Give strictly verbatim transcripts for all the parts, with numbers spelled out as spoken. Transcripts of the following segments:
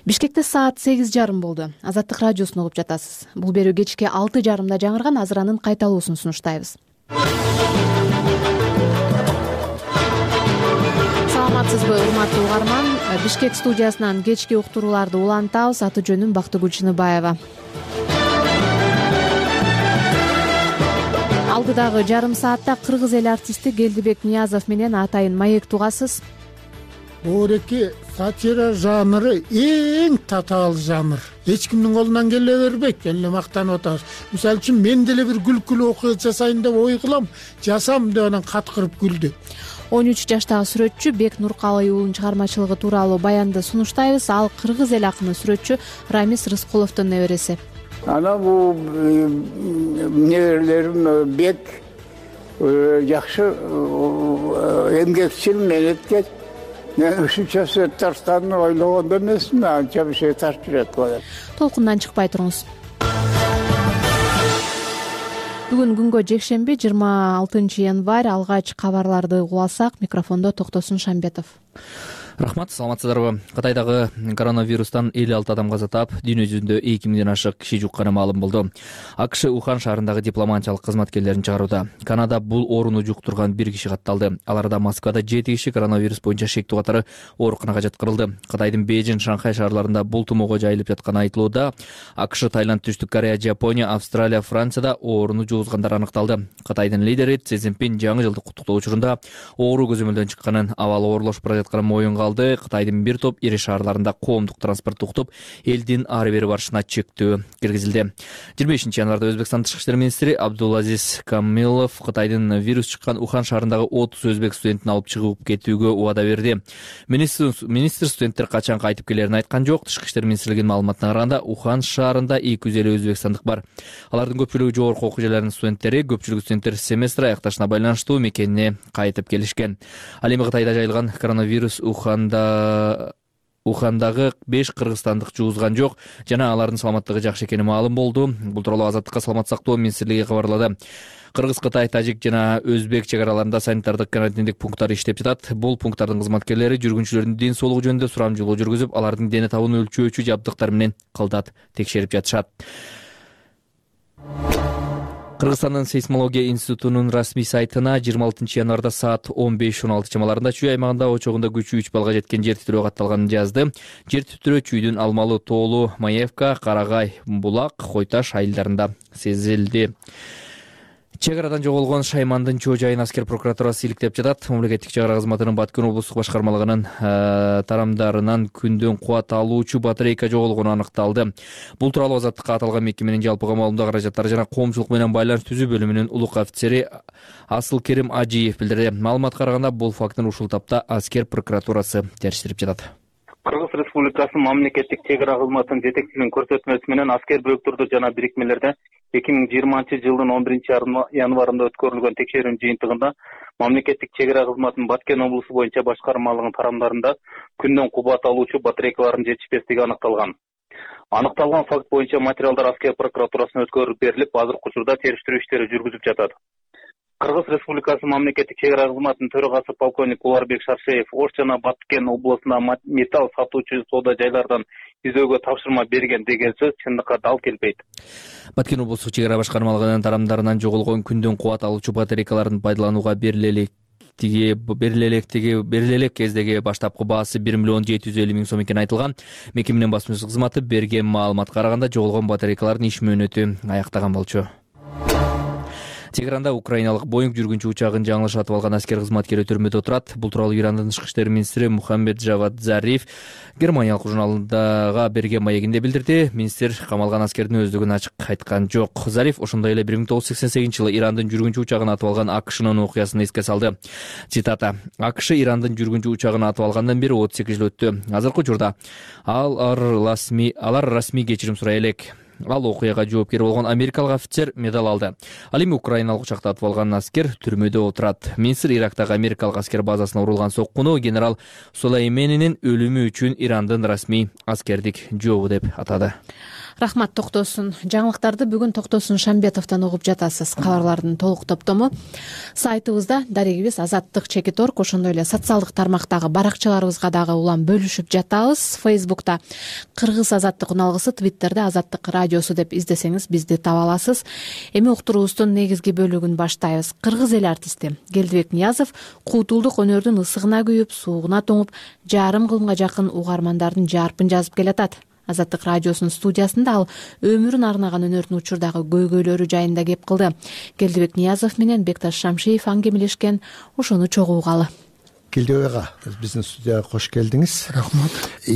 Бишкекте саат сегиз жарым болду. Азаттык радиосун угуп жатасыз. Бул берүү кечки алты жарымда жаңырган азыранын кайталуусун сунуштайбыз. Саламатсызбы, урматтуу угарман? Бишкек студиясынан кечки уктурууларды улантабыз. Аты жөнүм Бактыгүл Чыныбаева. Алдыдагы жарым саатта кыргыз эл артисти Келдибек Ниязов менен атайын маек тугасыз. Оореки сатира жанры эң татаал жанр. Эч кимдин колунан келе бербейт, эле мактанып атабыз. Мисалы үчүн мен деле бир күлкүлүү окуя жасайын деп ой кылам, жасам деп анан каткырып күлдү. он үч жаштагы сүрөтчү Бек Нуркалый уулунун чыгармачылыгы тууралуу баянды сунуштайбыз. Ал кыргыз эл акыны сүрөтчү Рамис Рыскуловдун небереси. Ана бул неберелерим Бек жакшы эмгекчил, менеткер. Мен ушунча Татарстанды ойлогондо эмесмин, анча бир şey тартып жүрөт. Толкундан чыкпай туруңуз. Бүгүн күнгө жекшемби жыйырма алтынчы январь. Алгач кабарларды угуласак, микрофондо Токтосун Шамбетов. Рахмат, саламатсыздарбы. Кытайдагы коронавирустан элүү алты адам каза таап, дүйнө жүзүндө эки миңден ашык киши жукканы маалым болду. АКШ Ухан шаарындагы дипломатиялык кызматкерлерин чыгарууда. Канада бул ооруну жуктурган бир киши катталды. Аларда Москвада жети киши коронавирус боюнча шектүү катары ооруканага жаткырылды. Кытайдын Бейжин, Шанхай шаарларында бул тумоого жайылып жатканы айтылууда. АКШ, Таиланд, Түштүк Корея, Жапония, Австралия, Францияда ооруну жугузгандар аныкталды. Кытайдын лидери Си Цзиньпин жаңы жылдык куттуктоо учурунда оору көзөмөлдөн чыкканын, абалы оорлошуп бара жатканын моюнга алды. Кытайдын бир топ ири шаарларында коомдук транспортту уктуп, элдин ары бери барышына чектөө киргизилди. жыйырма бешинчи январда Өзбекстан тышкы иштер министри Абдулазиз Камилов Кытайдын вирус чыккан Ухан шаарындагы отуз өзбек студентин алып чыгып кетүүгө убада берди. Министр студенттер качан кайтып келерин айткан жок. Тышкы иштер министрлигинин маалыматына караганда, Ухан шаарында эки жүз элүү өзбекстандык бар. Алардын көпчүлүгү жогорку окуу жайларынын студенттери, көпчүлүгү студенттер семестр аякташына байланыштуу мекенине кайтып келишкен. Ал эми Кытайда жайылган коронавирус Уханда Ухандагы беш кыргызстандык жугузган жок жана алардын саламаттыгы жакшы экени маалым болду. Бул тууралуу Азаттыкка саламат сактоо министрлиги кабарлады. Кыргыз, Кытай, Тажик жана Өзбек чек араларында санитардык карантиндик пункттар иштеп жатат. Бул пункттардын кызматкерлери жүргүнчүлөрдүн ден соолугу жөнүндө сурамжылоо жүргүзүп, алардын дене табын өлчөөчү жабдыктар менен кылдат текшерип жатышат. Кыргызстандын сейсмология институтунун расмий сайтына жыйырма алтынчы январда саат он беш он алты чамаларында Чүй аймагында очогунда күчү үч балга жеткен жер титирөө катталганын жазды. Жер титирөө Чүйдүн Алмалы, Тоолу, Маевка, Карагай, Булак, Койташ айылдарында сезилди. Чек арадан жоголгон Шаймандын Чоо жайын аскер прокуратурасы иликтеп жатат. Мамлекеттик чек ара кызматынын Баткен облустук башкармалыгынын тарамдарынан күндөн кубат алуучу батарейка жоголгону аныкталды. Бул тууралуу Азаттыкка аталган мекеменин жалпыга маалымдоо каражаттары жана коомчулук менен байланыш түзүү бөлүмүнүн улук офицери Асылкерим Ажиев билдирди. Маалыматка караганда, бул фактын ушул тапта аскер прокуратурасы териштирип жатат. Кыргыз Республикасынын мамлекеттик чек ара кызматынын жетекчилигинин көрсөтмөсү менен аскер бөлүктөрдө жана бирикмелерде эки миң жыйырманчы жылдын он биринчи январында өткөрүлгөн текшерүүнүн жыйынтыгында мамлекеттик чек ара кызматынын Баткен облусу боюнча башкармалыгынын тарамдарында күндөн кубат алуучу батарейкалардын жетишпестиги аныкталган. Аныкталган факт боюнча материалдар аскер прокуратурасына өткөрүлүп берилип, азыркы учурда териштирүү иштери жүргүзүлүп жатат. Кыргыз Республикасынын мамлекеттик чек ара кызматынын төрагасы полковник Уларбек Шаршеев Ош жана Баткен облусуна металл сатуучу соода жайлардан издөөгө тапшырма берген деген сөз чындыкка дал келбейт. Баткен облустук чек ара башкармалыгынын тарамдарынан жоголгон күндөн кубат алуучу батарейкалардын пайдаланууга берилелик берилелектиги берилелек кездеги баштапкы баасы бир миллион жети жүз элүү миң сом экени айтылган. Мекеменин басмачылык кызматы берген маалыматка караганда, жоголгон батарейкалардын иш мөөнөтү аяктаган болчу. Тегеранда украиналык Боинг жүргүнчү учагын жаңылыш атып алган аскер кызматкери түрмөдө отурат. Бул тууралуу Ирандын тышкы иштер министри Мухаммед Жавад Зариф Германиялык журналындага берген маегинде билдирди. Министр камалган аскердин өздүгүн ачык айткан жок. Зариф ошондой эле бир миң тогуз жүз сексен сегизинчи жылы Ирандын жүргүнчү учагын атып алган АКШнын окуясын эске салды. Цитата: "АКШ Ирандын жүргүнчү учагын атып алгандан бери отуз эки жыл өттү. Азыркы учурда алар расмий кечирим сурай элек. Ал окуяга жоопкер болгон америкалык офицер медал алды. Ал эми украиналык учакта атып алган аскер түрмөдө отурат. Министр Ирактагы америкалык аскер базасына урулган соккуну генерал Сулейменинин өлүмү үчүн Ирандын расмий аскердик жообу деп атады. Рахмат Токтосун. Жаңылыктарды бүгүн Токтосун Шамбетовдон угуп жатасыз. Кабарлардын толук топтому сайтыбызда дарегибиз Азаттык чекит точка орг, ошондой эле социалдык тармактагы баракчаларыбызга дагы улам бөлүшүп жатабыз. Фейсбукта Кыргыз Азаттык уналгысы, Твиттерде Азаттык радиосу деп издесеңиз бизди таба аласыз. Эми уктуруубуздун негизги бөлүгүн баштайбыз. Кыргыз эл артисти Келдибек Ниязов куудулдук өнөрдүн ысыгына күйүп, суугуна тоңуп, жарым кылымга жакын угармандардын жарпын жазып келатат. Азаттык радиосунун студиясында ал өмүрүн арнаган өнөрдүн учурдагы көйгөйлөрү жайында кеп кылды. Келдибек Ниязов менен Бекташ Шамшиев аңгемелешкен, ошону чогуу угалы. Келдибек ага, биздин студияга кош келдиңиз. Рахмат.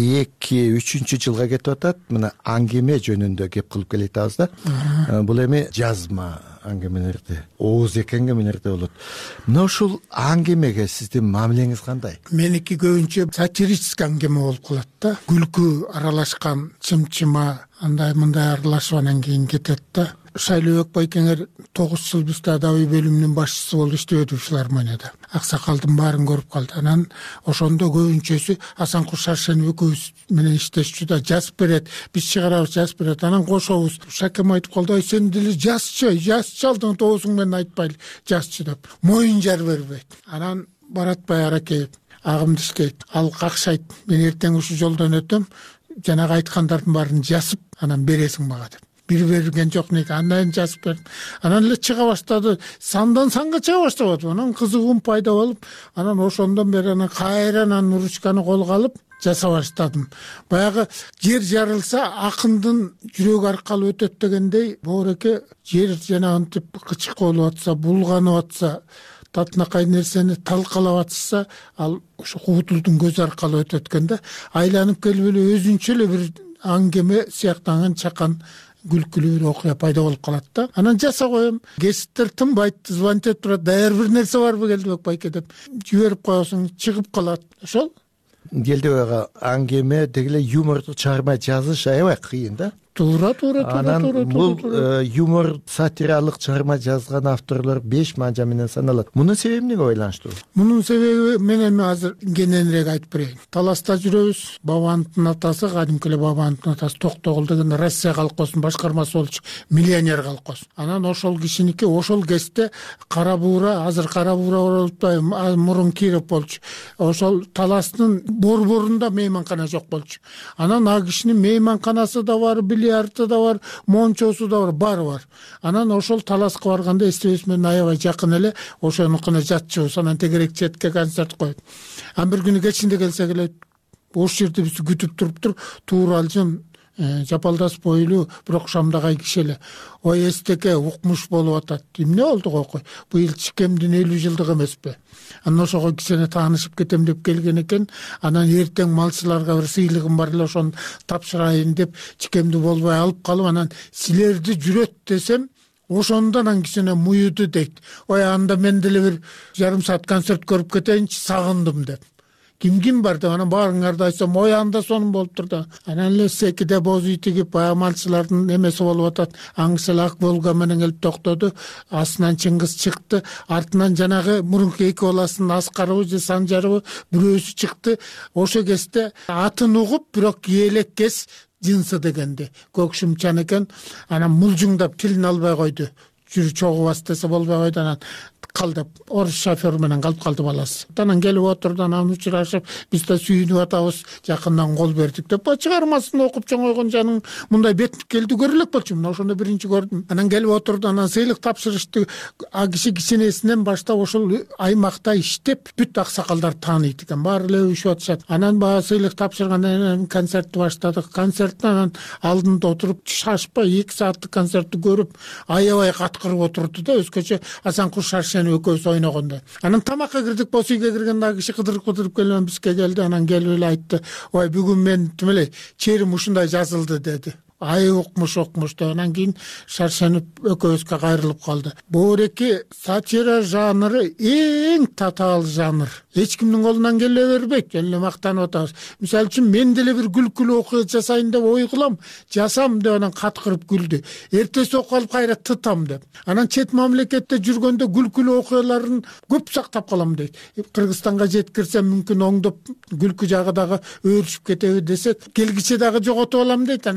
эки үчүнчү жылга кетип атат. Мына аңгеме жөнүндө кеп кылып келатабыз да. Бул эми жазма аңгемелерди, ооз эки аңгемелерди болот. Мына ушул аңгемеге сиздин мамилеңиз кандай? Меники көбүнчө сатирический аңгеме болуп калат да. Күлкү аралашкан, чымчыма, андай мындай аралашып анан кийин кетет да. Шайлообек байкеңер тогуз жыл бизде адабий бөлүмүнүн башчысы болуп иштебеди филармонияда. Аксакалдын баарын көрүп калды. Анан ошондо көбүнчөсү Асанкул Шаршенов экөөбүз менен иштешчү да, жазып берет. Биз чыгарабыз, жазып берет. Анан кошобуз. Шакем айтып калды: "Ай, сен деле жазчы, жазчы алдың тоосуң менен айтпайлы, жазчы" деп. Моюн жар бербейт. Анан Баратбай Аракеев агымды иштейт. Ал какшайт: "Мен эртең ушу жолдон өтөм, жанагы айткандардын баарын жазып, анан бересиң мага" деп. Бир берген жок неге, андан жазып бердим. Анан эле чыга баштады. Сандан санга чыга баштады. Анан кызыгуум пайда болуп, анан ошондон бери анан кайрадан анан ручканы колго алып жаса баштадым. Баягы жер жарылса акындын жүрөгү аркалуу өтөт дегендей, боореке жер жана антип кычык болуп атса, булганып атса, татынакай нерсени талкалап атса, ал ошо куудулдун көзү аркалуу өтөт экен да. Айланып келип эле өзүнчө эле бир аңгеме сыяктанган чакан күлкүлүү бир окуя пайда болуп калат да. Анан жаса коем. Гесттер тынбайт, звонить этип турат: "Даяр бир нерсе барбы Келдибек байке" деп жиберип коесуң, чыгып калат. Ошол Келдибек ага, аңгеме деги эле юмордук чыгарма жазыш аябай кыйын да. Туура, туура, туура. Анан бул юмор, сатиралык чыгарма жазган авторлор беш манжа менен саналат. Мунун себеби эмнеге байланыштуу? Мунун себеби мен эми азыр кененирээк айтып берейин. Таласта жүрөбүз. Бабановдун атасы, кадимки эле Бабановдун атасы Токтогул деген Россия колхозунун башкармасы болчу, миллионер колхоз. Анан ошол кишиники ошол кезде Кара Буура, азыр Кара Буура болуп, мурун Киров болчу. Ошол Таластын борборунда мейманкана жок болчу. Анан а кишинин мейманканасы да бар, ярты да бар, мончосу да бар, бары бар. Анан ошол Таласка барганда эстебес менен аябай жакын эле ошонукуна жатчыбыз. Анан тегерек четке концерт коет. Ан бир күнү кечинде келсе келет, ош жерде бизди күтүп туруптур, тууралжын, жапалдас бойлуу, бирок шамдагай киши эле. Ой эстеке укмуш болуп атат. Эмне болду койкой? Быйыл чикемдин элүү жылдыгы эмеспи? Анан ошого кишине таанышып кетем деп келген экен. Анан эртең малчыларга бир сыйлыгым бар эле, ошону тапшырайын деп чикемди болбой алып калып, анан силерди жүрөт десем, ошондон анан кичине муюду дейт. Ой, анда мен деле бир жарым саат концерт көрүп кетейинчи, сагындым деп. Ким ким бар деп анан баарыңарды айтсам, ой анда сонун болуптур да. Анан эле секиде боз үй тигип, баягы малчылардын эмеси болуп атат. Аңчыл ак Волга менен келип токтоду. Астынан Чыңгыз чыкты, артынан жанагы мурунку эки баласынын Аскарыбы же Санжарыбы бирөөсү чыкты. Ошо кезде атын угуп, бирок киелек кес жынсы дегенди. Көкшүмчан экен. Анан мулжуңдап тилин албай койду. Жүрү чогубас десе болбой койду. Анан калдып, орус шофер менен калып калды баласы. Анан келип отурду, анан учурашып, биз да сүйүнүп атабыз, жакындан кол бердик деп. Чыгармасын окуп чоңойгон жаның мындай бет келди көрө элек болчу. Мына ошондо биринчи көрдүм. Анан келип отурду, анан сыйлык тапшырышты. А киши кичинесинен баштап ошол аймакта иштеп, бүт аксакалдар тааныйт экен. Баары эле өбүшүп атышат. Анан баа сыйлык тапшыргандан кийин концертти баштадык. Концерттен анан алдында отуруп, шашпай эки сааттык концертти көрүп, аябай каткырып отурду да, өзгөчө Асанкул Шаршенов экөөбүз ойногондо. Анан тамакка кирдик, боз үйгө киргенде киши кыдырып-кыдырып келип бизге келди. Анан келип эле айтты: "Ой, бүгүн мен тим эле черим ушундай жазылды" деди. Ай укмуш окмуш деп. Анан кийин Шаршенов экөөбүзгө кайрылып калды. Боореке сатира жанры эң татаал жанр. Эч кимдин колунан келе бербейт. Эле мактанып атабыз. Мисалы үчүн мен деле бир күлкүлүү окуя жасайын деп ой кылам, жасам деп анан каткырып күлдү. Эртеси окуп алып кайра тытам деп. Анан чет мамлекетте жүргөндө күлкүлүү окуяларын көп сактап калам дейт. Кыргызстанга жеткирсем мүмкүн оңдоп күлкү жагы дагы өөрүшүп кетеби десек, келгиче дагы жоготуп алам дейт. Анан кийин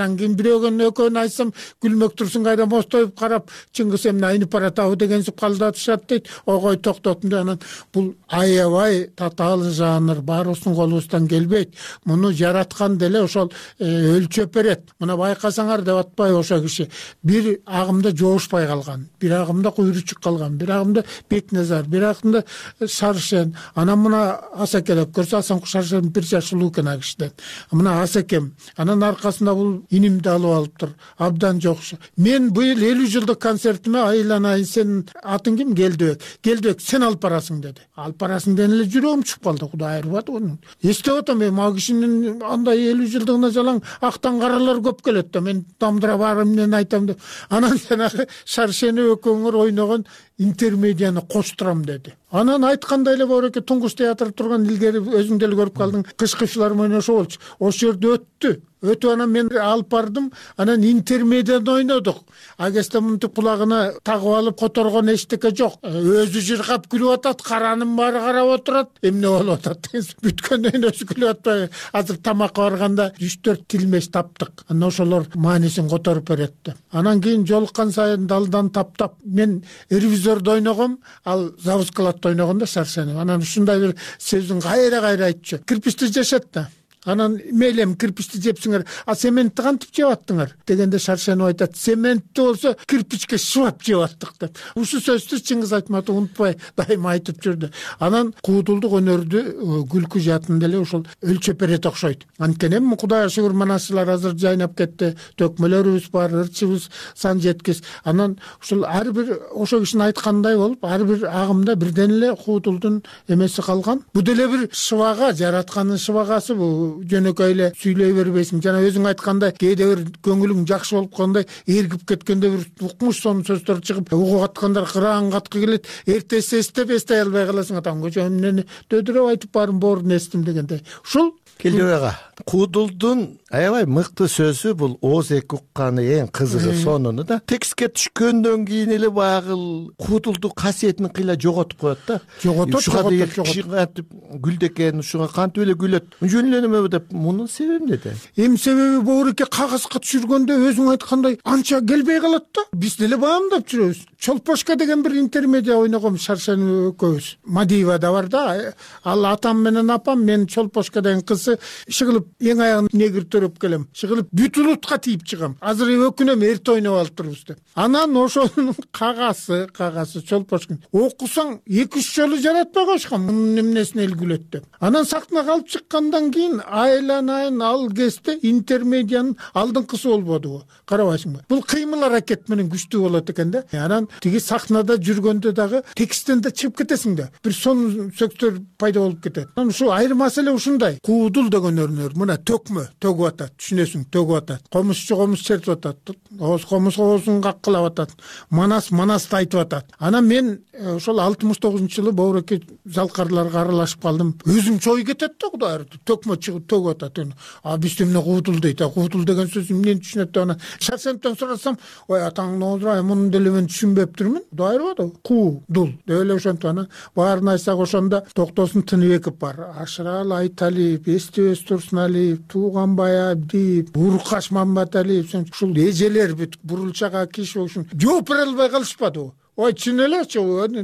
күлөөгөн экөөнү айтсам күлмөк турсун кайда мостоюп карап Чыңгыз эмне айнып баратабы дегенсип калдатышат дейт. Ойгой токтотун деп анан бул аябай татаал жанр, баарыбыздын колубуздан келбейт. Муну жараткан деле ошол өлчөп берет. Мына байкасаңар деп атпайбы ошо киши. Бир агымда жоошпай калган, бир агымда Куйручук калган, бир агымда Бекназар, бир агымда Шаршен. Анан мына Асеке деп көрсө Асан Шаршен бир жаш улуу экен ал кишиден. Мына Асекем. Анан аркасында бул инимди алып алыптыр. Абдан жокшу. Мен быйыл элүү жылдык концертиме айланайын сен атың ким? Келдибек. Келдибек сен алып барасың деди. Алып барасың деген эле жүрөгүм чыгып калды. Кудай айырбады аны. Эстеп атам мен ал кишинин андай элүү жылдыгына жалаң актан каралар көп келет да мен дамдыра барым мен айтам деп. Анан жанагы Шаршени экөөңөр ойногон интермедияны коштурам деди. Анан айткандай эле Бауреке Туңгуч театры турган илгери өзүң деле көрүп калдың. Кышкы филармония ошо болчу. Ошол жерде өттү. Өтүп анан мен алып бардым. Анан интермедияны ойнодук. Агесте мынтип кулагына тагып алып которгон эчтеке жок. Өзү жыргап күлүп атат, каранын баары карап отурат. Эмне болуп атат деген бүткөндөн өзү күлүп атпайбы. Азыр тамакка барганда үч төрт тилмеш таптык. Анан ошолор маанисин которуп берет. Анан кийин жолуккан сайын далдан таптап мен ревизордо ойногом, ал завускалатта ойногондо Шаршени. Анан ушундай бир сөздүн кайра-кайра айтчу. Кирпичти жешет да. Анан мейлем кирпичти жепсиңер, а цементти кантип жеп аттыңар дегенде Шаршенов айтат, цементти болсо кирпичке шыбап жеп аттык деп. Ушу сөздү Чыңгыз Айтматов унутпай дайыма айтып жүрдү. Анан куудулдук өнөрдү күлкү жаатын деле ошол өлчөп берет окшойт. Анткени эми Кудайга шүгүр манасчылар азыр жайнап кетти, төкмөлөрүбүз бар, ырчыбыз сан жеткис. Анан ушул ар бир ошо кишинин айткандай болуп, ар бир агымда бирден эле куудулдун эмеси калган. Бу деле бир шыбага, жараткандын шыбагасы бу. Жөнөкөй эле сүйлөй бербейсиң. Жана өзүң айткандай, кээде бир көңүлүң жакшы болуп калгандай, эргип кеткенде бир укмуш сонун сөздөр чыгып, угуп аткандар кыраан каткы келет. Эртеси эстеп эстей албай каласың. Атам көчө эмнени дөдүрөп айтып баарым боорун эстим дегенде. Ушул Келдибек ага, куудулдун аябай мыкты сөзү бул ооз эки укканы эң кызыгы сонуну да. Текстке түшкөндөн кийин эле баягы куудулдук касиетин кыйла жоготуп коет да. Жоготот, жоготот, жоготот. Гүлдө экен, ушуга кантип эле күлөт. Жөн эле неме деп, мунун себеби эмнеде? Эми себеби Бауреке кагазга түшүргөндө өзүң айткандай анча келбей калат да. Биз деле баамдап жүрөбүз. Чолпошка деген бир интермедия ойногом Шаршени экөөбүз. Мадиева да бар да. Ал атам менен апам, мен Чолпошка деген кызы шыгылып эң аягын негир төрөп келем. Шыгылып бүт улутка тийип чыгам. Азыр өкүнөм эрте ойноп алып турбуз деп. Анан ошонун кагасы, кагасы Чолпошка. Окусаң эки үч жолу жаратпай коюшкан. Мунун эмнесине эл күлөт деп. Анан сахнага алып чыккандан кийин айланайын ал кезде интермедиянын алдыңкысы болбодубу? Карабайсыңбы? Бул кыймыл аракет менен күчтүү болот экен да. Анан тиги сахнада жүргөндө дагы тексттен да чыгып кетесиң да. Бир сонун сөктөр пайда болуп кетет. Анан ушу айырмасы эле ушундай. Куудул деген өрнөр мына төкмө төгүп атат, түшүнөсүң, төгүп атат. Комузчу комуз чертип атат. Ооз комуз оозун каккылап атат. Манас манасты айтып атат. Анан мен ошол алтымыш тогузунчу жылы Бауреке залкарларга аралашып калдым. Өзүм чой кетет да Кудай ырды. Төкмө чыгып төгүп атат. А биз эмне куудул дейт. Куудул деген сөз эмнени түшүнөт деп анан Шаршенден сурасам, ой атаң оозурай, мунун деле мен түшүнбөптүрмүн. Кудай ырды. Куудул. Деле ошентип анан баарын айтсак ошондо Токтосун Тыныбеков бар. Ашырал Айталиев, Эстебес Турсуналиев, Тууганбай Абдиев, Уркаш Мамбаталиев, ушул эжелер бүт бурулчага киши ушун жооп бере албай калышпадыбы? Ой, чын элечи.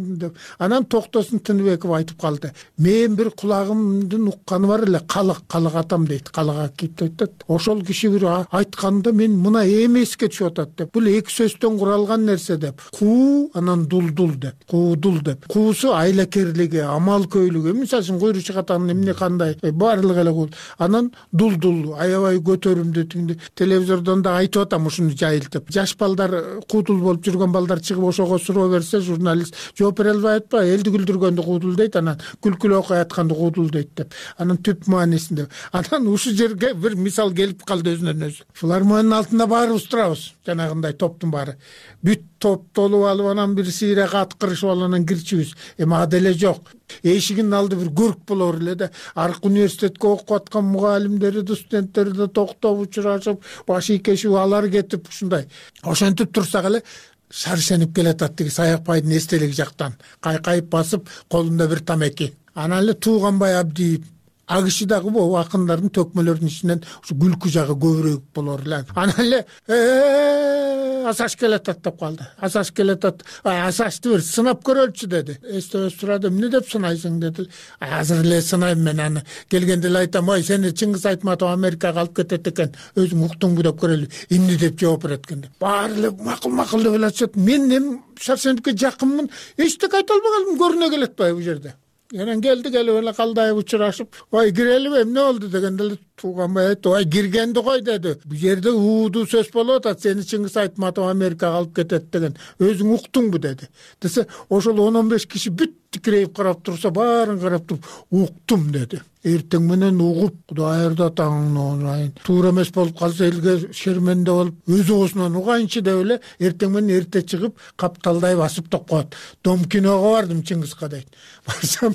Анан Токтосун Тыныбеков айтып калды. Мен бир кулагымдын укканы бар эле, калык, калык атам дейт, калыга кийип айтат. Ошол киши бир айтканда мен мына эмеске түшүп атат деп. Бул эки сөздөн куралган нерсе деп. Куу, анан дулдул деп. Куудул деп. Куусу айлакерлиги, амалкөйлүгү. Мисалы үчүн Куйручук атанын эмне кандай, баардыгы эле кул. Анан дулдул, аябай көтөрүмдүү тиңди. Телевизордон да айтып атам ушуну жайылтып. Жаш балдар, куудул болуп жүргөн балдар чыгып ошого суроо берсе журналист жооп бере албай атпайбы? Элди күлдүргөндү куудул дейт, анан күлкүлүү окуй атканды куудул дейт деп. Анан түп маанисинде. Анан ушул жерге бир мисал келип калды өзүнөн өзү. Филармониянын алтында баарыбыз турабыз. Жанагындай топтун баары. Бүт топ толуп алып анан бир сыйра каткырышып алып анан кирчүбүз. Эми ада деле жок. Эшигинин алды бир көрк болор эле да. Аркы университетке окуп аткан мугалимдери да, студенттери да токтоп учурашып, баш ийкешип алар кетип ушундай. Ошентип турсак эле Шаршенип келатат тиги Саякбайдын эстелиги жактан. Кайкайып басып, колунда бир тамеки. Анан эле Тууганбай Абдиев ак иш дагы могу акындардын төкмөлөрүнүн ичинен ушу күлкү жагы көбүрөөк болор эле. Анан эле асаш келатат деп калды. Асаш келатат. Асашты бир сынап көрөлчү деди. Эстебес сурады, эмне деп сынайсың деди. Азыр эле сынайм мен аны. Келгенде эле айтам, ой сени Чыңгыз Айтматов Америкага алып кетет экен. Өзүң уктуңбу деп көрөлү. Эмне деп жооп берет экен деп. Баары эле макул-макул деп эле мен эми Шарсеновке жакынмын. Эчтеке айта албагалым, көрүнө келет атпайбы бул жерде. Анан келди, келип эле калдайып учурашып, ой кирелиби, эмне болду дегенде эле тууганбай айтты, ой киргенди кой деди. Бул жерде уудуу сөз болуп атат, сени Чыңгыз Айтматов Америкага алып кетет деген. Өзүң уктуңбу деди. Десе, ошол он он беш киши бүт тикирейип карап турса, баарын карап туруп, уктум деди. Эртең менен угуп, Кудай ырда таңын урайын. Туура эмес болуп калса элге шерменде болуп, өз оосунан угайынчы деп эле эртең менен эрте чыгып, капталдай басып топ коет. Дом киного бардым Чыңгызга дейт. Барсам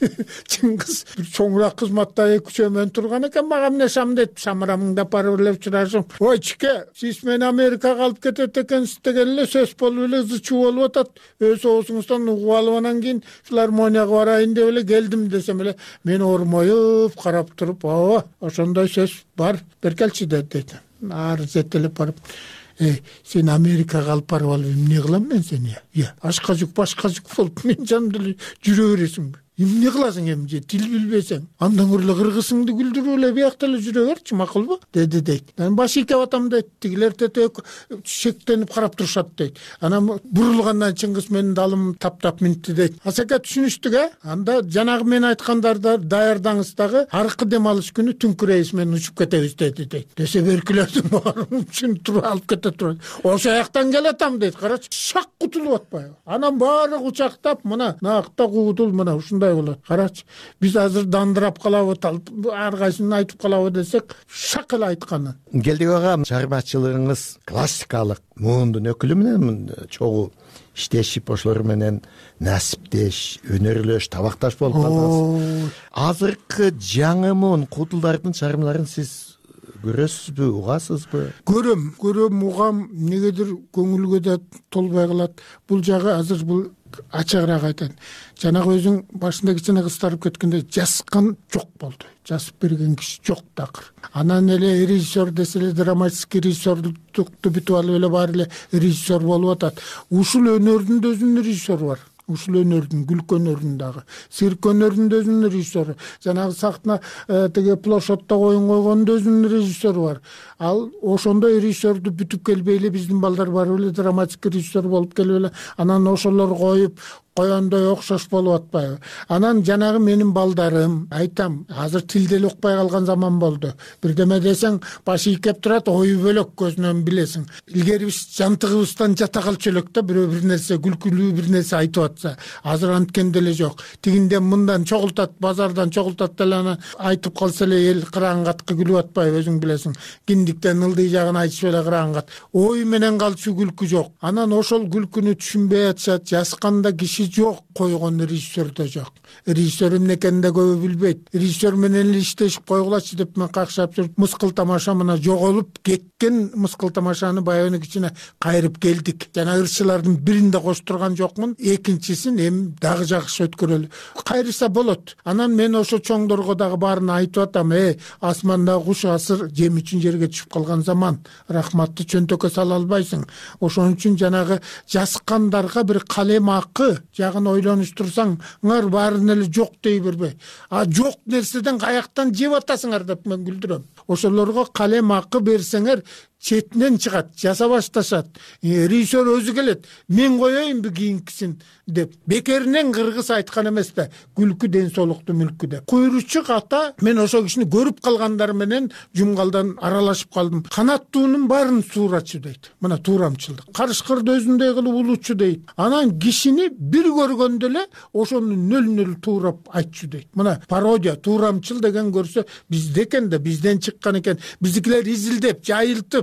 Чыңгыз бир чоңураак кызматта эки үчөө менен турган экен, мага эмне шам дейт. Шамырамыңда барып эле учурашып, ой чике, сиз мени Америкага алып кетет экенсиз деген эле сөз болуп эле зычуу болуп атат. Өз оосуңуздан угуп алып анан кийин филармонияга барайын деп эле келдим десем эле, мен ормоюп карап туруп, ооба, ошондой сөз бар, беркелчи деди. Ары зеттелеп барып, э, сен Америкага алып барып алып эмне кылам мен сени? Я, ашка жүк, башка жүк болуп, мен жанымда эле жүрө бересиңби? Эмне кыласың эми же тил билбесең? Андан көрө эле кыргызыңды күлдүрүп эле биякта эле жүрө берчи, макулбу? Деди дейт. Мен баш ийкеп атам дейт. Тигилер тетек шектенип карап турушат дейт. Анан бурулгандан Чыңгыз менин далым таптап минти дейт. Асаке түшүнүштүк, э? Анда жанагы мен айткандарды даярдаңыз дагы, аркы дем алыш күнү түнкү рейс менен учуп кетебиз деди дейт. Десе беркилердин баарын үчүн туруп алып кете турат. Ошо жактан келатам дейт. Карачы, шак кутулуп атпайбы? Анан баары кучактап, мына накта куудул, мына ушундай болот. Карачы, биз азыр дандырап калабы, ар кайсысын айтып калабы десек, шак эле айтканын. Келдик ага, чыгармачылыгыңыз классикалык муундун өкүлү менен чогуу иштешип, ошолор менен насиптеш, өнөрлөш, табакташ болуп калдыңыз. Азыркы жаңы муун куудулдардын чыгармаларын сиз көрөсүзбү, угасызбы? Көрөм, көрөм, угам, негедир көңүлгө да толбой калат. Бул жагы азыр бул ачыгыраак айтайын. Жанагы өзүң башында кичине кыстарып кеткенде жазган жок болду. Жазып берген киши жок такыр. Анан эле режиссер десе эле драматический режиссерлукту бүтүп алып эле баары эле режиссер болуп атат. Ушул өнөрдүн да өзүнүн режиссеру бар. Ушул өнөрдүн, күлкү өнөрүнүн дагы, цирк өнөрүнүн да өзүнүн режиссеру. Жанагы сахна теге площадьта коюн койгондун да өзүнүн режиссеру бар. Ал ошондой режиссерду бүтүп келбей эле биздин балдар барып эле драматический режиссер болуп келип эле анан ошолор коюп коёндой окшош болуп атпайбы? Анан жанагы менин балдарым, айтам, азыр тил деле укпай калган заман болду. Бирдеме десең, баш ийкеп турат, ою бөлөк көзүнөн билесиң. Илгери биз жантыгыбыздан жата калчу элек да, бирөө бир нерсе, күлкүлүү бир нерсе айтып атса, азыр анткен деле жок. Тигинден мындан чогултат, базардан чогултат деле анан айтып калса эле эл кыраңгаткы күлүп атпайбы, өзүң билесиң. Киндиктен ылдый жагын айтышып эле кыраңгат. Ой менен калчу күлкү жок. Анан ошол күлкүнү түшүнбөй атышат, жазганда киши жок, койгон режиссер да жок. Режиссер эмне экенин да көбү билбейт. Режиссер менен эле иштешип койгулачы деп мен какшап жүрүп, мыскыл тамаша мына жоголуп кеткен мыскыл тамашаны баягы кичине кайрып келдик. Жана ырчылардын биринде коштурган жокмун, экинчисин эми дагы жакшы өткөрөлү. Кайрыса болот. Анан мен ошо чоңдорго дагы баарын айтып атам, э, асмандагы куш асыр жем үчүн жерге түшүп калган заман. Рахматты чөнтөккө сала албайсың. Ошон үчүн жанагы жазгандарга бир калем акы жагын ойлонуштурсаң, ыңар баарын эле жок дей бербей. А жок нерседен каяктан жеп атасыңар деп мен күлдүрөм. Ошолорго калем акы берсеңер, четинен чыгат, жаса башташат. Режиссер өзү келет, мен коеюнбу кийинкисин деп. Бекеринен кыргыз айткан эмес да, күлкү ден соолукту мүлкү деп. Куйручук ата, мен ошол кишини көрүп калгандар менен жумгалдан аралашып калдым. Канаттуунун баарын суурачу дейт. Мына туурамчылдык. Карышкырды өзүндөй кылып улучу дейт. Анан кишини бир көргөндө эле ошону нөл-нөл туурап айтчу дейт. Мына пародия, туурамчыл деген көрсө, бизде экен да, бизден чыккан экен. Биздикилер изилдеп, жайылтып,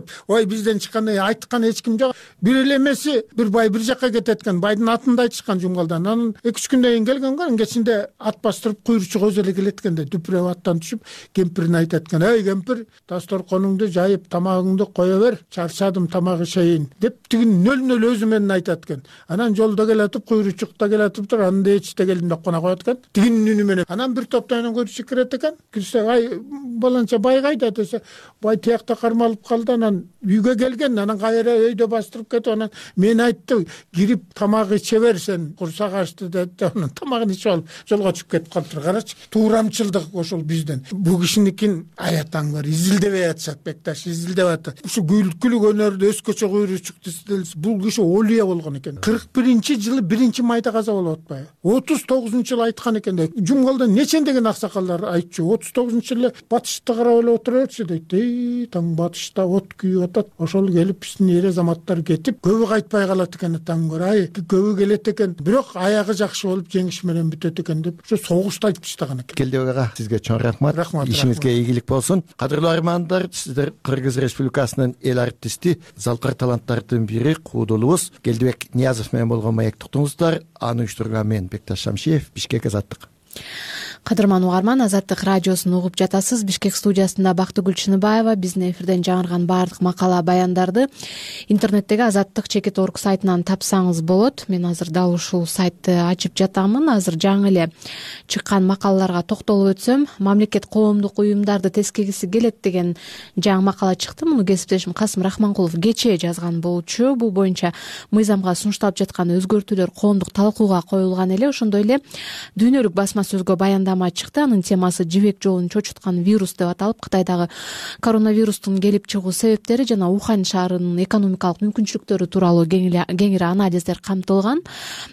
ой бизден чыккандай айткан эч ким жок. Бир эле эмеси, бир бай бир жакка кетет экен, байдын атын айтышкан жумгалдан. Анан эки үч күндөн кийин келген го, кечинде ат бастырып куйручу көз эле келет экен да, дүпүрөп аттан түшүп, кемпирине айтат экен: "Эй кемпир, дасторконуңду жайып, тамагыңды кое бер, чарчадым, тамак ишейин" деп тигин нөл-нөл өзү менен айтат экен. Анан жолдо келатып, куйручукта келатып тур, анда эчте келдим деп кона коет экен. Тигинин үнү менен. Анан бир топтон куйручук кирет экен. Кирсе: "Ай, баланча бай кайда?" десе, "Бай тиякта кармалып калды." Анан үйгө келген, анан кайра өйдө бастырып кетип, анан мен айтты: "Кирип тамак иче бер, сен курсак ачты" деп, анан тамагын ичип алып жолго чыгып кетип калыптыр. Карачы, туурамчылдык ошол бизден. Бул кишиникин аятаң бар, изилдебей атышат Бекташ, изилдеп атат. Ушу күлкүлүк өнөрдө өзгөчө куйручук дестелс, бул киши олия болгон экен. кырк биринчи жылы биринчи майда каза болуп атпайбы? отуз тогузунчу жылы айткан экен да. Жумгалда нечендеген аксакалдар айтчу. отуз тогузунчу жылы батышты карап эле отурчу дейт. Эй, таң батышта от күйүп атат. Ошол келип биздин эр азаматтар кетип, көбү кайтпай калат экен, таң көр. Ай, көбү келет экен, бирок аягы жакшы болуп жеңиш менен бүтөт экен деп ошо согушта айтып таштаган экен. Келдибек ага, сизге чоң рахмат. Ишиңизге ийгилик болсун. Кадырлуу армандар, сиздер Кыргыз Республикасынын эл артисти, залкар таланттардын бири куудулубуз Келдибек Ниязов менен болгон маектуктуңуздар. Аны уюштурган мен Бекташ Шамшиев, Бишкек, Азаттык. Кадырман угарман, Азаттык радиосун угуп жатасыз. Бишкек студиясында Бактыгүл Чыныбаева биздин эфирден жаңырган баардык макала баяндарды интернеттеги Азаттык чекит орг сайтынан тапсаңыз болот. Мен азыр дал ушул сайтты ачып жатамын. Азыр жаңы эле чыккан макалаларга токтолуп өтсөм, мамлекет коомдук уюмдарды тескегиси келет деген жаңы макала чыкты. Муну кесиптешим Касым Рахманкулов кечээ жазган болчу. Бул боюнча мыйзамга сунушталып жаткан өзгөртүүлөр коомдук талкууга коюлган эле. Ошондой эле дүйнөлүк басма сөзгө баяндама чыкты. Анын темасы жибек жолун чочуткан вирус деп аталып, Кытайдагы коронавирустун келип чыгуу себептери жана Ухань шаарынын экономикалык мүмкүнчүлүктөрү тууралуу кеңири анализдер камтылган.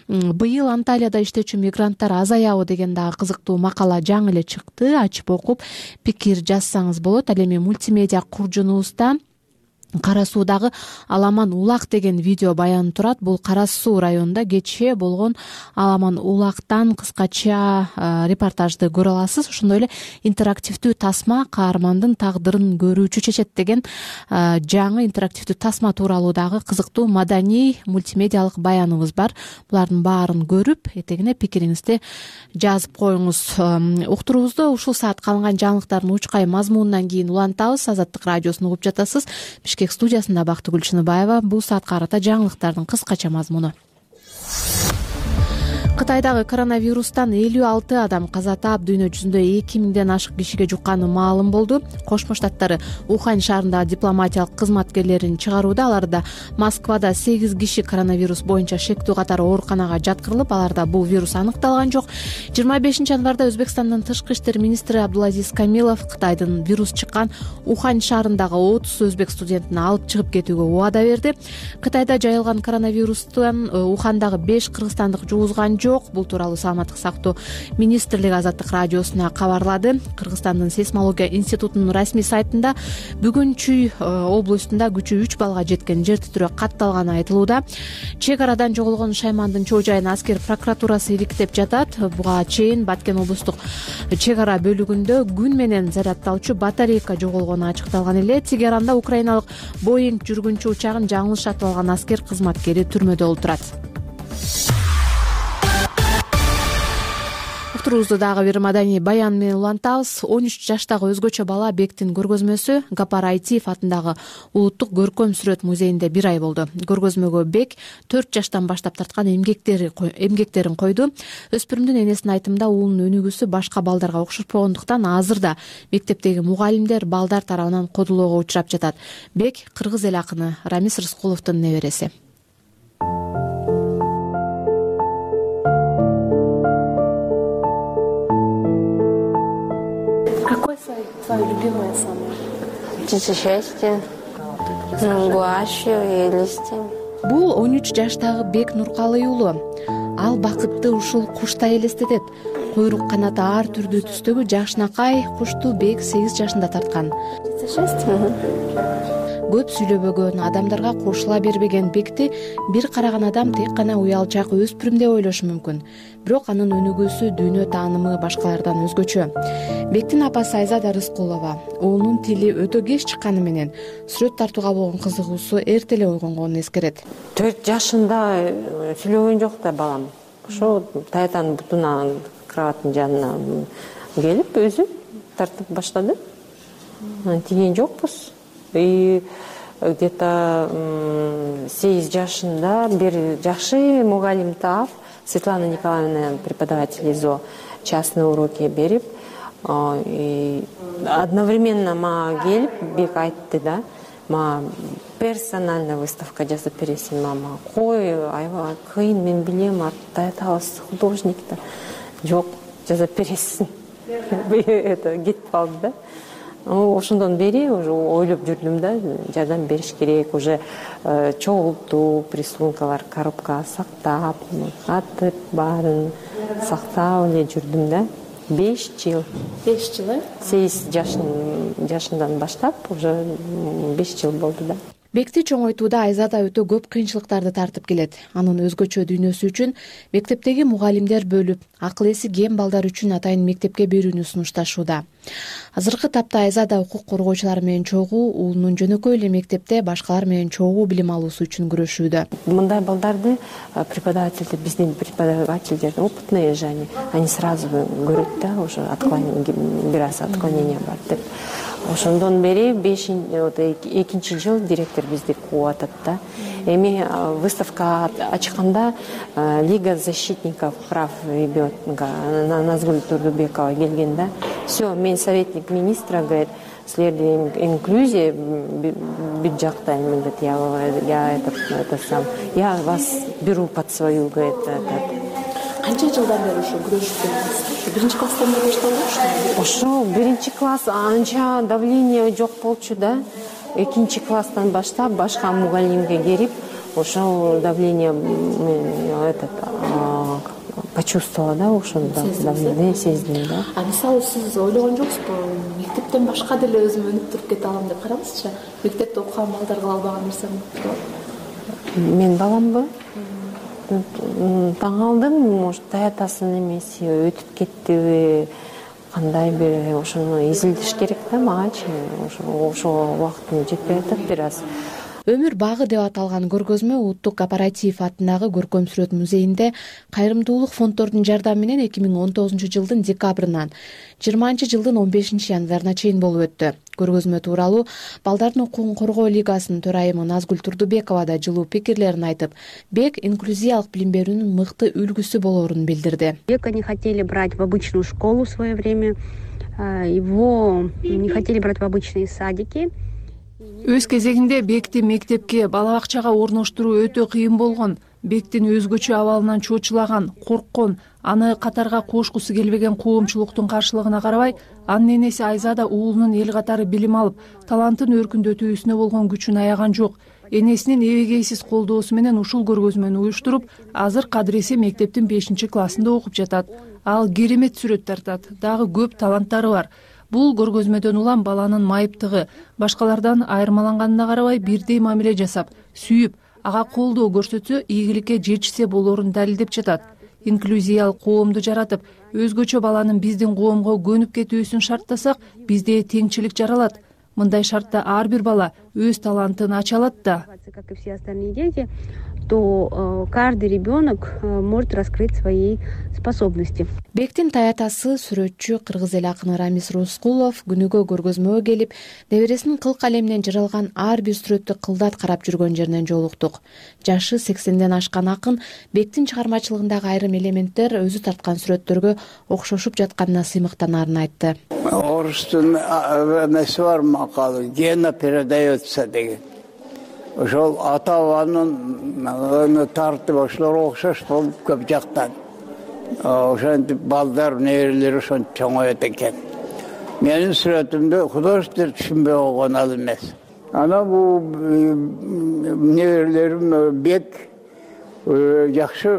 Быйыл Анталияда иштечү мигранттар азаябы деген дагы кызыктуу макала жаңы эле чыкты. Ачып окуп, пикир жазсаңыз болот. Ал эми мультимедиа куржунубузда Кара Суудагы Аламан улак деген видео баян турат. Бул Кара Суу районунда кечээ болгон Аламан улактан кыскача репортажды көрө аласыз. Ошондой эле интерактивдүү тасма каармандын тагдырын көрүүчү чечет деген жаңы интерактивдүү тасма тууралуу дагы кызыктуу маданий мультимедиалык баяныбыз бар. Булардын баарын көрүп, этегине пикириңизди жазып коюңуз. Уктуруубузду ушул саат калган жаңылыктардын учкай мазмунунан кийин улантабыз. Азаттык радиосун угуп жатасыз. Бишкек студиясында Бактыгүл Чыныбаева. Бул саатка карата жаңылыктардын кыскача мазмуну. Кытайдагы коронавирустан элүү алты адам каза таап, дүйнө жүзүндө эки миңден ашык кишиге жукканы маалым болду. Кошмо Штаттары Ухань шаарындагы дипломатиялык кызматкерлерин чыгарууда. Аларда Москвада сегиз киши коронавирус боюнча шектүү катары ооруканага жаткырылып, аларда бул вирус аныкталган жок. жыйырма бешинчи январда Өзбекстандын тышкы иштер министри Абдулазиз Камилов Кытайдын вирус чыккан Ухань шаарындагы отуз өзбек студентин алып чыгып кетүүгө убада берди. Кытайда жайылган коронавирустан Ухандагы беш кыргызстандык жуузган жок. Бул тууралуу Саламаттык сактоо министрлиги Азаттык радиосуна кабарлады. Кыргызстандын сейсмология институтунун расмий сайтында бүгүн Чүй областында күчү үч балга жеткен жер титирөө катталганы айтылууда. Чек арадан жоголгон Шаймандын чоо жайын аскер прокуратурасы иликтеп жатат. Буга чейин Баткен облустук чек ара бөлүгүндө күн менен зарядталчу батарейка жоголгону ачыкталган эле. Тегеранда украиналык Боинг жүргүнчү учагын жаңылыш сатып алган аскер кызматкери түрмөдө олтурат. Уктуруубузду дагы бир маданий баян менен улантабыз. он үч жаштагы өзгөчө бала Бектин көргөзмөсү Гапар Айтиев атындагы улуттук көркөм сүрөт музейинде бир ай болду. Көргөзмөгө Бек төрт жаштан баштап тарткан эмгектери эмгектерин койду. Өспүрүмдүн энесинин айтымында уулунун өнүгүүсү башка балдарга окшошпогондуктан азыр да мектептеги мугалимдер балдар тарабынан кодулоого учурап жатат. Бек кыргыз эл акыны Рамис Рыскуловдун небереси. Твое любимое самое? Птица счастья, гуашью и листьями. Бул он үч жаштагы Бек Нуркалый уулу. Ал бакытты ушул куштай элестетет. Куйрук канаты ар түрдүү түстөгү жашнакай кушту Бек сегиз жашында тарткан. Птица счастья. көп сүйлөбөгөн, адамдарга кошула бербеген Бекти бир караган адам тек гана уялчак өспүрүм деп ойлошу мүмкүн. Бирок анын өнүгүүсү, дүйнө таанымы башкалардан өзгөчө. Бектин апасы Айзада Рыскулова уулунун тили өтө кеч чыкканы менен сүрөт тартууга болгон кызыгуусу эрте эле ойгонгонун эскерет. төрт жашында сүйлөгөн жок да балам. Ошо таятанын бутуна кроваттын жанына келип өзү тартып баштады. Тиген жокпуз. И где-то сегиз жашында бир жакшы мугалим таап, Светлана Николаевна, преподаватель ИЗО, частные уроки берип, и одновременно мага келип Бек айтты да, мага персонально выставка жазып бересиң, мама. Кой, аябай кыйын, мен билем, таятабыз художник да. Жок, жазып бересиң. Это кетип калды да. Ошондон бери уже ойлоп жүрдүм да, жардам бериш керек, уже чогултуу, рисункалар коробкага сактап, катып баарын сактап эле жүрдүм да. беш жыл. беш жыл, э? сегиз жашынан баштап уже беш жыл болду да. Бекти чоңойтууда Айзада өтө көп кыйынчылыктарды тартып келет. Анын өзгөчө дүйнөсү үчүн мектептеги мугалимдер бөлүп, акыл эси кем балдар үчүн атайын мектепке берүүнү сунушташууда. Азыркы тапта Айзада укук коргоочулар менен чогуу, уулунун жөнөкөй эле мектепте башкалар менен чогуу билим алуусу үчүн күрөшүүдө. Мындай балдарды преподавательдер, биздин преподавательдер опытные же они, они сразу көрөт да, уже отклонение, бир аз отклонение бар деп. Ошондон бери экинчи жыл директор бизди кууп атат да. Эми выставка ачканда Лига защитников прав ребенка Назгуль Турдубекова келген да. Все, мен советник министра, говорит, силерди инклюзия бүт жактайм, говорит, я, я это, это сам, я вас беру под свою, говорит, этот. Канча жылдан бери ошо күрөшүп келесиз? Биринчи класстан бери башталды? Ошо биринчи класс анча давление жок болчу да. Экинчи класстан баштап башка мугалимге келип, ошо давление этот почувствовала да, ошо давление сездим да. А мисалы сиз ойлогон жоксузбу, мектептен башка деле өзүм өнүп туруп кете алам деп караңызчы? Мектепте окуган балдар кыла албаган нерсени кылып. Мен баламбы? Таң алдым, может, таятасынын эмеси өтүп кеттиби, кандай бир ошону изилдеш керек да магачы. Ошо убактым жетпей атат бир аз. Өмүр багы деп аталган көргөзмө Улуттук кооператив атындагы көркөм сүрөт музейинде кайрымдуулук фонддордун жардамы менен эки миң он тогузунчу жылдын декабрынан жыйырманчы жылдын он бешинчи январына чейин болуп өттү. Көргөзмө тууралуу Балдардын укугун коргоо лигасынын төрайымы Назгуль Турдубекова да жылуу пикирлерин айтып, Бек инклюзиялык билим берүүнүн мыкты үлгүсү болоорун билдирди. Бека не хотели брать в обычную школу в свое время, его не хотели брать в обычные садики. Өз кезегинде Бекти мектепке, бала бакчага орноштуруу өтө кыйын болгон. Бектин өзгөчө абалынан чочулаган, корккон, аны катарга кошкусу келбеген коомчулуктун каршылыгына карабай, анын энеси Айзада уулунун эл катары билим алып, талантын өркүндөтүүсүнө болгон күчүн аяган жок. Энесинин эбегейсиз колдоосу менен ушул көргөзмөнү уюштуруп, азыр Кадыресе мектептин бешинчи классында окуп жатат. Ал керемет сүрөт тартат, дагы көп таланттары бар. Бул көргөзмөдөн улам баланын майыптыгы, башкалардан айырмаланганына карабай бирдей мамиле жасап, сүйүп, ага колдоо көрсөтсө ийгиликке жетишсе болоорун далилдеп жатат. Инклюзиялык коомду жаратып, өзгөчө баланын биздин коомго көнүп кетүүсүн шарттасак, бизде теңчилик жаралат. Мындай шартта ар бир бала өз талантын ача алат да. Как и все остальные дети, то каждый ребенок может раскрыть свои способности. Бектин таятасы сүрөтчү кыргыз эл акыны Рамис Рускулов күнүгө көргөзмөгө келип, небересинин кыл калеминен жаралган ар бир сүрөттү кылдат карап жүргөн жеринен жолуктук. Жашы сексенден ашкан акын Бектин чыгармачылыгындагы айрым элементтер өзү тарткан сүрөттөргө окшошуп жатканына сыймыктанаарын айтты. Орустун эмеси бар макалы, гена передается деген. Ошол ата бабанын тартып ошолор окшош болуп көп жактан. Ошентип балдар, неберелер ошентип чоңоет экен. Менин сүрөтүмдө художниктер түшүнбөй койгон ал эмес. Ана бул неберелерим Бек жакшы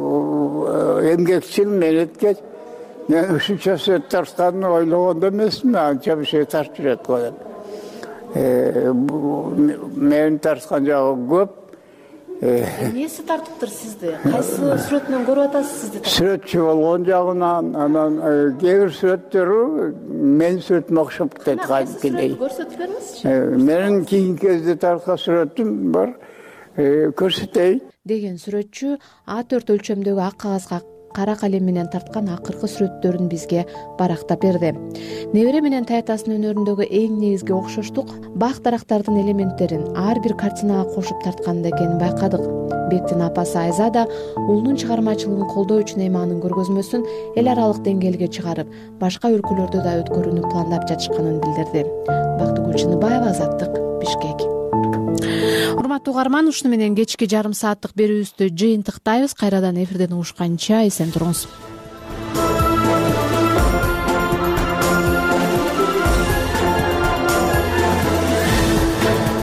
эмгекчил, менеткеч. Мен ушунча сүрөт тартстанын ойлогон да эмесмин, анча бир şey тартып жүрөт го деп. Мени тарткан жагы көп. Эмнеси тартыптыр сизди? Кайсы сүрөтүнөн көрүп атасыз сизди? Сүрөтчү болгон жагынан, анан кээ бир сүрөттөрү менин сүрөтүмө окшоп кетет кадимкидей. Көрсөтүп бериңизчи. Менин кийинки кезде тарткан сүрөтүм бар, көрсөтөйүн деген сүрөтчү А төрт өлчөмдөгү ак кагазга кара калем менен тарткан акыркы сүрөттөрүн бизге барактап берди. Небере менен таятасынын өнөрүндөгү эң негизги окшоштук бак дарактардын элементтерин ар бир картинага кошуп тартканында экенин байкадык. Бектин апасы Айза да уулунун чыгармачылыгын колдоо үчүн эми анын көргөзмөсүн эл аралык деңгээлге чыгарып, башка өлкөлөрдө да өткөрүүнү пландап жатышканын билдирди. Бактыгүл Чыныбаева, Азаттык, Бишкек. Урматтуу угарман, ушуну менен кечки жарым сааттык берүүбүздү жыйынтыктайбыз. Кайрадан эфирден угушканча эсен туруңуз.